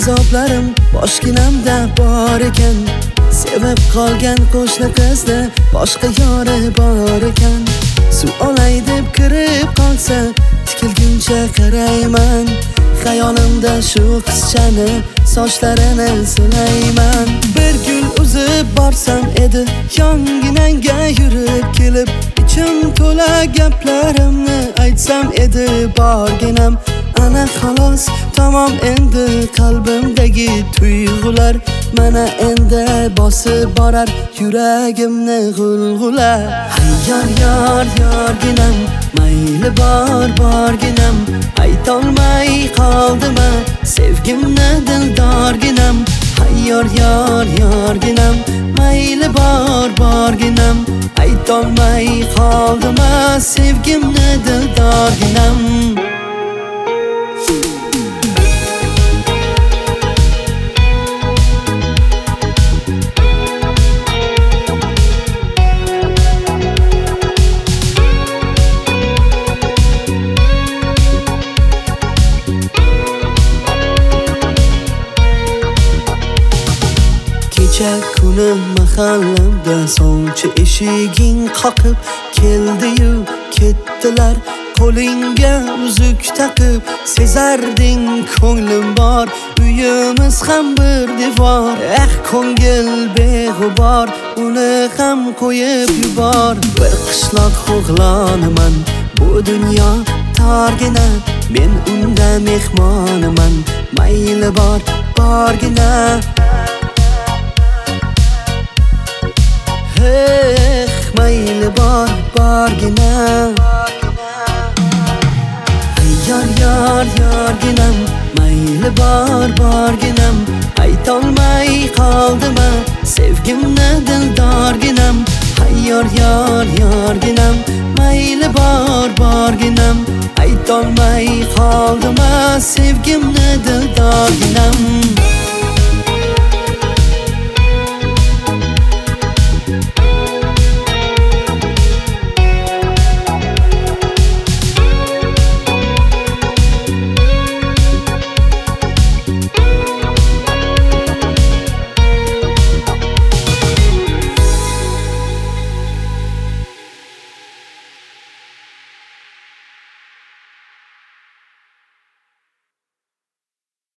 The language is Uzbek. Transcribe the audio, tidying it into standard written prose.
azoblarim boshginamda bor ekan. Sevib qolgan qo'shni qizni boshqa yori bor ekan. Suv olay deb kirib qolsa tikilguncha qarayman. Xayolimda shu qizchani sochlarini silayman. Bir gul uzib borsam edi yonginangga yurib kelib, ichim to'la gaplarimni aytsam edi borginam. Ana xolos tamom endi qalbimdagi tuyg'ular, mana endi bosib borar yuragimni g'ulg'ula. Hayyor yor yorginam, mayli bor borginam, aytolmay qoldima sevgimni dildorginam. Hayyor yor yorginam, mayli bor borginam, aytolmay qoldima sevgimni dildorginam. Kecha kuni mahallamda sovchi eshiging qoqib keldi-yu ketdilar. Qo'lingga uzuk taqib sezarding ko'nglim bor, uyimiz ham bir devor. Ko'ngil beg'ubor, uni ham qo'yib yubor. Bir qishloq o'g'loniman, bu dunyo torgina, men unda mehmoniman. Mayli bor borgina, mayli bor borgina. Hayyor yor yorginam, mayli bor borginam, aytolmay qoldima sevgimni dildorginam. Hayyor yor yorginam, mayli bor borginam, aytolmay qoldima sevgimni dildorginam.